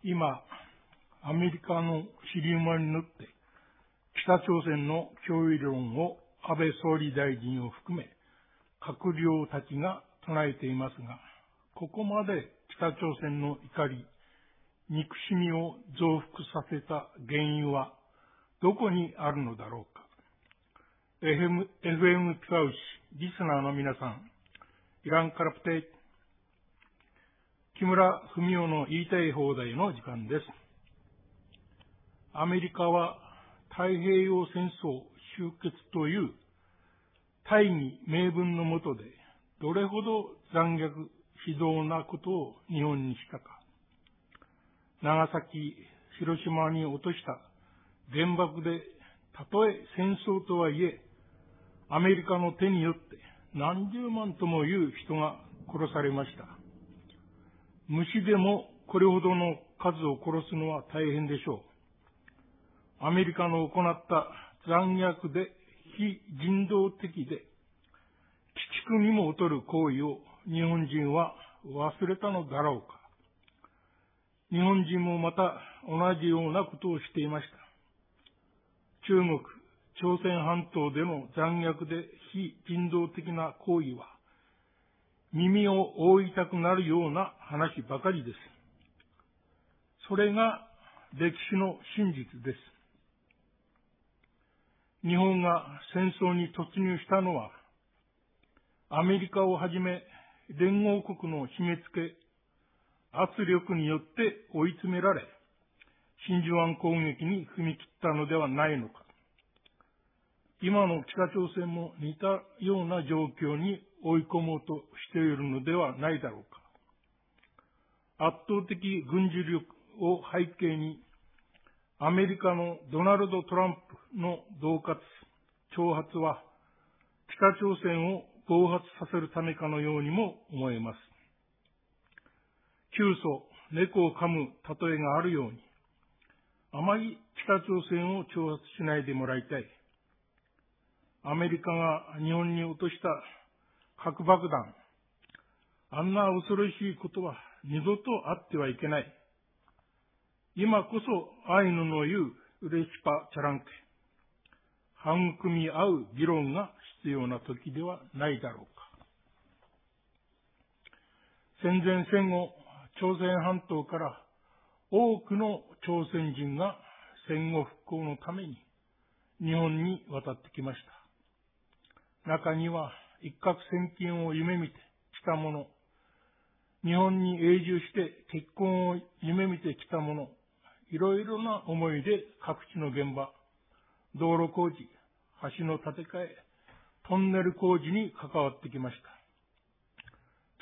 今、アメリカの尻馬に乗って北朝鮮の脅威論を安倍総理大臣を含め閣僚たちが唱えていますが、ここまで北朝鮮の怒り、憎しみを増幅させた原因はどこにあるのだろうか。FM ピカウシ、リスナーの皆さん、イランカラプテ、木村文夫の言いたい放題の時間です。アメリカは太平洋戦争終結という大義名分のもとでどれほど残虐非道なことを日本にしたか。長崎、広島に落とした原爆でたとえ戦争とはいえアメリカの手によって何十万ともいう人が殺されました。虫でもこれほどの数を殺すのは大変でしょう。アメリカの行った残虐で非人道的で鬼畜にも劣る行為を日本人は忘れたのだろうか。日本人もまた同じようなことをしていました。中国、朝鮮半島での残虐で非人道的な行為は耳を覆いたくなるような話ばかりです。それが歴史の真実です。日本が戦争に突入したのは、アメリカをはじめ連合国の締め付け、圧力によって追い詰められ、真珠湾攻撃に踏み切ったのではないのか。今の北朝鮮も似たような状況に追い込もうとしているのではないだろうか。圧倒的軍事力を背景に、アメリカのドナルド・トランプの恫喝、挑発は、北朝鮮を暴発させるためかのようにも思えます。窮鼠、猫を噛む例えがあるように、あまり北朝鮮を挑発しないでもらいたい。アメリカが日本に落とした核爆弾、あんな恐ろしいことは二度とあってはいけない。今こそアイヌの言うウレシパチャランケ、育み合う議論が必要な時ではないだろうか。戦前戦後、朝鮮半島から多くの朝鮮人が戦後復興のために日本に渡ってきました。中には一攫千金を夢見てきた者、日本に永住して結婚を夢見てきた者、いろいろな思いで各地の現場、道路工事、橋の建て替え、トンネル工事に関わってきました。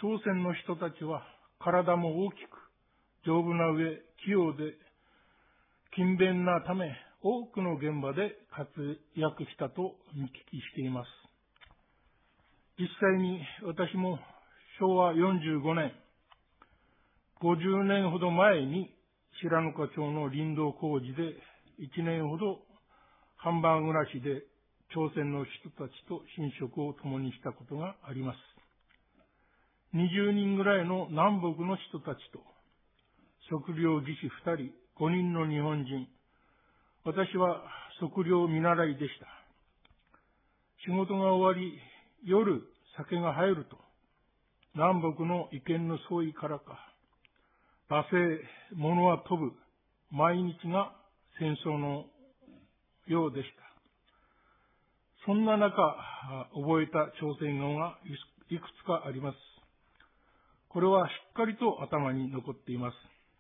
朝鮮の人たちは体も大きく、丈夫な上、器用で、勤勉なため、多くの現場で活躍したと見聞きしています。実際に私も昭和45年、50年ほど前に白糠町の林道工事で1年ほどハンバーグなしで朝鮮の人たちと寝食を共にしたことがあります。20人ぐらいの南北の人たちと測量技師2人、5人の日本人、私は測量見習いでした。仕事が終わり、夜酒が入ると、南北の意見の相違からか、罵声、物は飛ぶ、毎日が戦争のようでした。そんな中、覚えた朝鮮語がいくつかあります。これはしっかりと頭に残っています。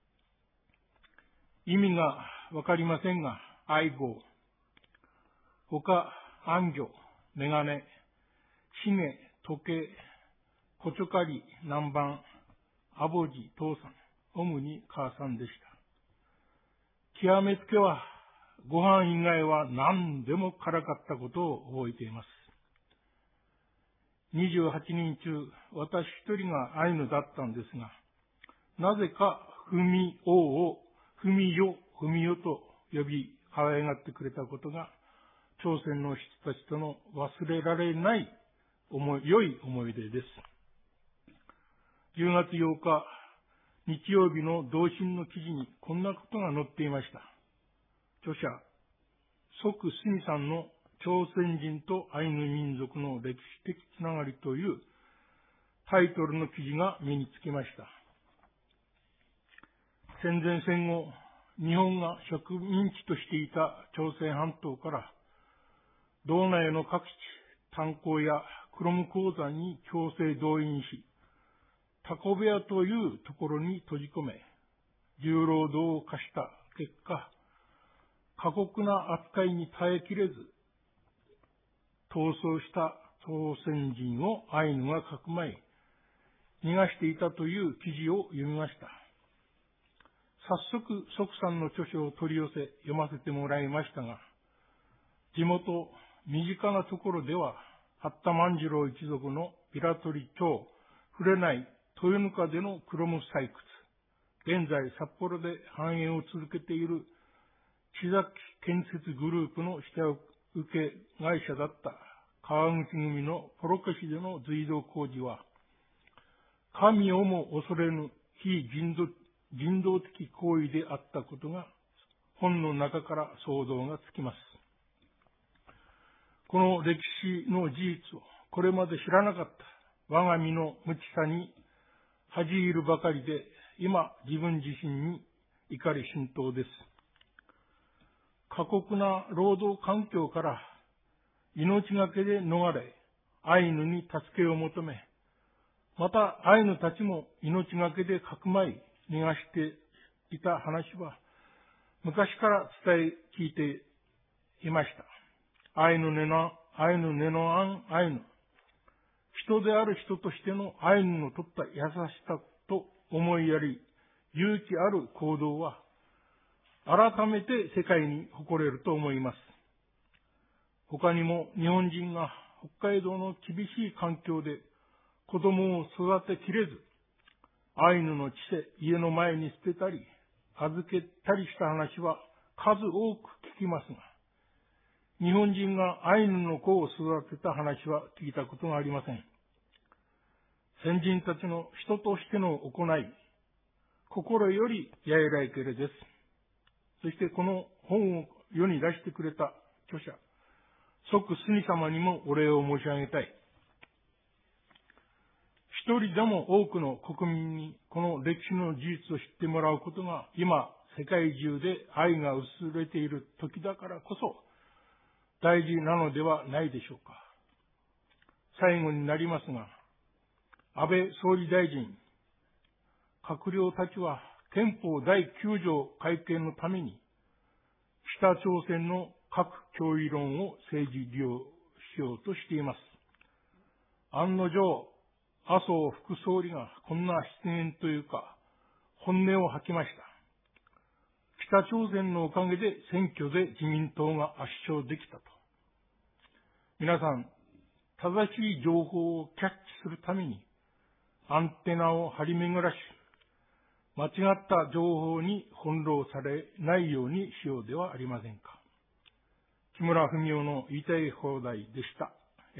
意味がわかりませんが、愛語、他、安魚、メガネ、シゲ、時計、コチョカリ、南蛮、アボジ、父さん、主に母さんでした。極めつけは、ご飯以外は何でも辛かったことを覚えています。28人中、私一人がアイヌだったんですが、なぜか、ふみおを、ふみよと呼び、可愛がってくれたことが、朝鮮の人たちとの忘れられない良い思い出です。10月8日、 日曜日の同心の記事にこんなことが載っていました。著者、即スミさんの朝鮮人とアイヌ民族の歴史的つながりというタイトルの記事が目につきました。戦前戦後、日本が植民地としていた朝鮮半島から道内の各地、炭鉱やクロム鉱山に強制動員し、タコ部屋というところに閉じ込め、重労働を課した結果、過酷な扱いに耐えきれず、逃走した朝鮮人をアイヌがかくまい、逃がしていたという記事を読みました。早速、即さんの著書を取り寄せ読ませてもらいましたが、地元、身近なところでは、八田万次郎一族の平取町、触れない豊ぬかでのクロム採掘、現在札幌で繁栄を続けている木崎建設グループの下請け会社だった川口組のポロケシでの隧道工事は、神をも恐れぬ非人道的行為であったことが本の中から想像がつきます。この歴史の事実をこれまで知らなかった我が身の無知さに恥じ入るばかりで、今自分自身に怒り心頭です。過酷な労働環境から命がけで逃れ、アイヌに助けを求め、またアイヌたちも命がけでかくまい逃がしていた話は昔から伝え聞いていました。アイヌネノアンアイヌ。人である人としてのアイヌの取った優しさと思いやり、勇気ある行動は改めて世界に誇れると思います。他にも日本人が北海道の厳しい環境で子供を育てきれず、アイヌの血で家の前に捨てたり、預けたりした話は数多く聞きますが、日本人がアイヌの子を育てた話は聞いたことがありません。先人たちの人としての行い、心よりやえらいけれです。そしてこの本を世に出してくれた著者、即スニ様にもお礼を申し上げたい。一人でも多くの国民にこの歴史の事実を知ってもらうことが今世界中で愛が薄れている時だからこそ大事なのではないでしょうか。最後になりますが、安倍総理大臣、閣僚たちは憲法第9条改憲のために北朝鮮の核脅威論を政治利用しようとしています。案の定、麻生副総理がこんな失言というか、本音を吐きました。北朝鮮のおかげで選挙で自民党が圧勝できたと。皆さん、正しい情報をキャッチするためにアンテナを張り巡らし、間違った情報に翻弄されないようにしようではありませんか。木村文雄の言いたい放題でした。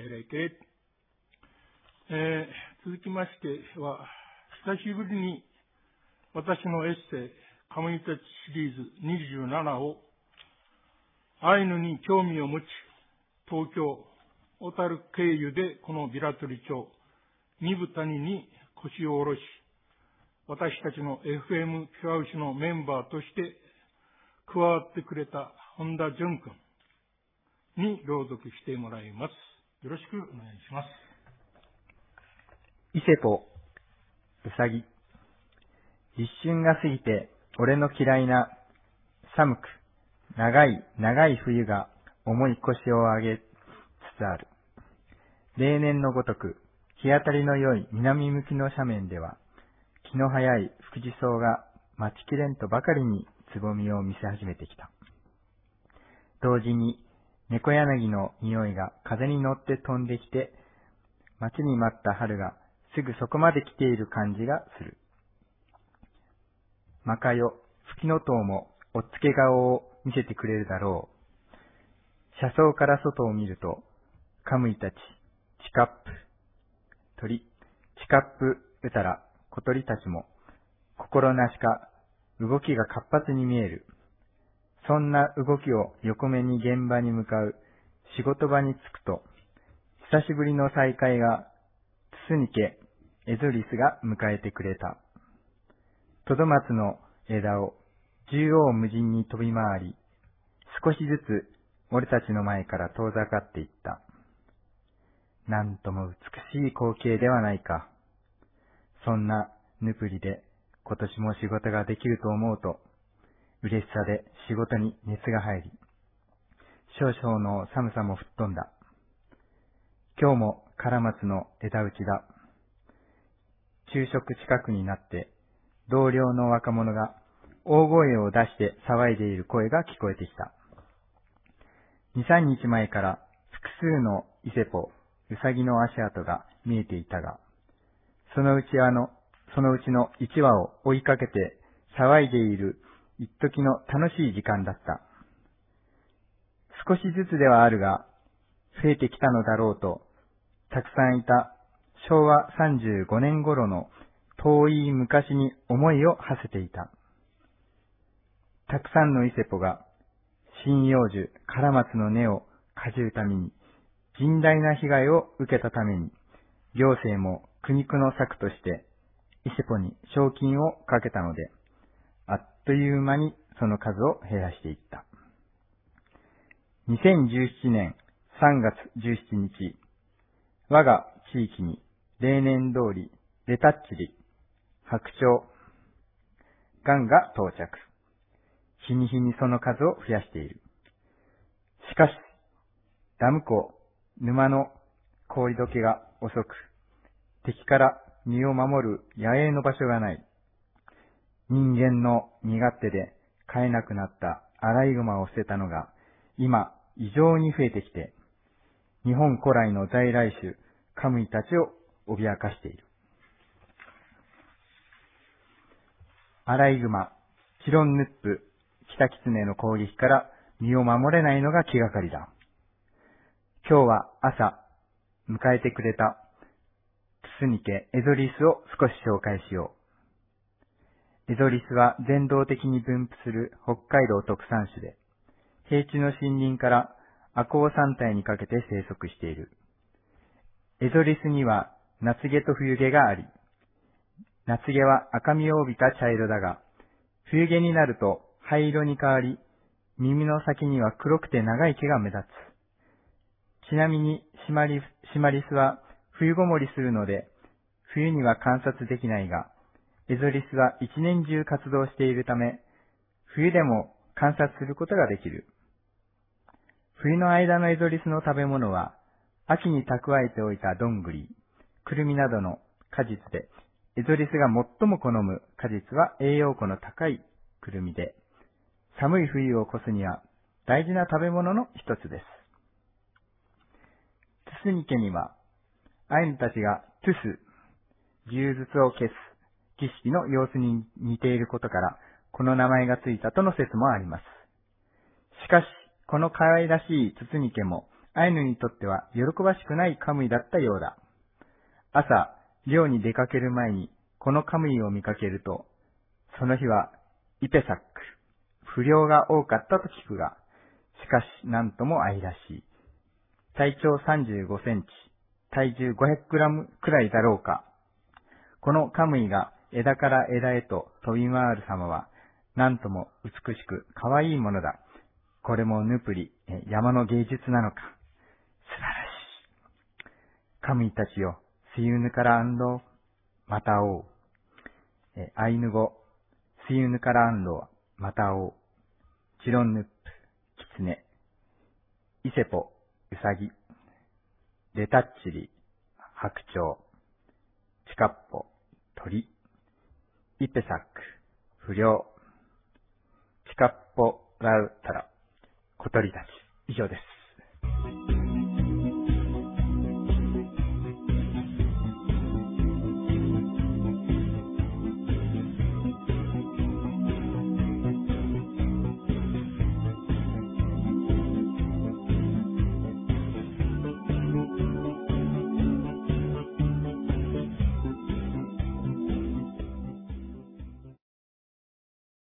続きましては、久しぶりに私のエッセイ、カムイタチシリーズ27を、アイヌに興味を持ち、東京、小樽経由でこの平取町、二部谷に腰を下ろし、私たちの FM ピュアウシのメンバーとして加わってくれた本田淳君に朗読してもらいます。よろしくお願いします。 伊勢ぽ、うさぎ。一瞬が過ぎて、俺の嫌いな、寒く、長い冬が重い腰を上げつつある。例年のごとく、日当たりの良い南向きの斜面では、気の早いフクジソウが待ちきれんとばかりにつぼみを見せ始めてきた。同時に、猫柳の匂いが風に乗って飛んできて、待ちに待った春がすぐそこまで来ている感じがする。まかよ、フキノトウもおっつけ顔を見せてくれるだろう。車窓から外を見ると、カムイたち、チカップ、鳥、チカップ、うたら、小鳥たちも、こ心なしか動きが活発に見える。そんな動きを横目に現場に向かう仕事場に着くと、久しぶりの再会がツスニケ・エゾリスが迎えてくれた。トドマツの枝を縦横無尽に飛び回り、少しずつ俺たちの前から遠ざかっていった。なんとも美しい光景ではないか。そんなヌプリで今年も仕事ができると思うと、嬉しさで仕事に熱が入り、少々の寒さも吹っ飛んだ。今日もカラマツの枝打ちだ。昼食近くになって、同僚の若者が大声を出して騒いでいる声が聞こえてきた。2、3日前から複数のイセポ、ウサギの足跡が見えていたが、そのうちの1羽を追いかけて騒いでいる一時の楽しい時間だった。少しずつではあるが、増えてきたのだろうと、たくさんいた昭和35年頃の遠い昔に思いを馳せていた。たくさんのイセポが針葉樹、カラマツの根をかじるために、甚大な被害を受けたために、行政も苦肉の策としてイセポに賞金をかけたので、あっという間にその数を減らしていった。2017年3月17日、我が地域に例年通りレタッチリ、白鳥、ガンが到着。日に日にその数を増やしている。しかし、ダム湖、沼の氷解けが遅く、敵から身を守る野営の場所がない。人間の身勝手で飼えなくなったアライグマを捨てたのが、今異常に増えてきて、日本古来の在来種、カムイたちを脅かしている。アライグマ、チロンヌップ、キタキツネの攻撃から身を守れないのが気がかりだ。今日は朝、迎えてくれたツスニケ・エゾリスを少し紹介しよう。エゾリスは全道的に分布する北海道特産種で、平地の森林から亜高山帯にかけて生息している。エゾリスには夏毛と冬毛があり、夏毛は赤みを帯びた茶色だが、冬毛になると灰色に変わり、耳の先には黒くて長い毛が目立つ。ちなみにシマリスは冬ごもりするので、冬には観察できないが、エゾリスは一年中活動しているため、冬でも観察することができる。冬の間のエゾリスの食べ物は、秋に蓄えておいたどんぐり、くるみなどの果実で、エゾリスが最も好む果実は栄養価の高いくるみで、寒い冬を越すには大事な食べ物の一つです。ツスニケには、アイヌたちがトゥス、牛筒を消す儀式の様子に似ていることから、この名前がついたとの説もあります。しかし、この可愛らしいツスニケも、アイヌにとっては喜ばしくないカムイだったようだ。朝、漁に出かける前に、このカムイを見かけると、その日は、イペサック、不良が多かったと聞くが、しかし、なんとも愛らしい。体長35センチ、体重500グラムくらいだろうか。このカムイが枝から枝へと飛び回る様は、なんとも美しく可愛いものだ。これもヌプリ、山の芸術なのか。素晴らしい。カムイたちよ、スユヌからアンロー、また会おう。アイヌ語、スユヌからアンロー、また会おう。チロンヌップ、キツネ。イセポ、ウサギ。レタッチリ、白鳥。チカッポ、鳥。イペサック、不良。チカッポラウタラ、小鳥たち。以上です。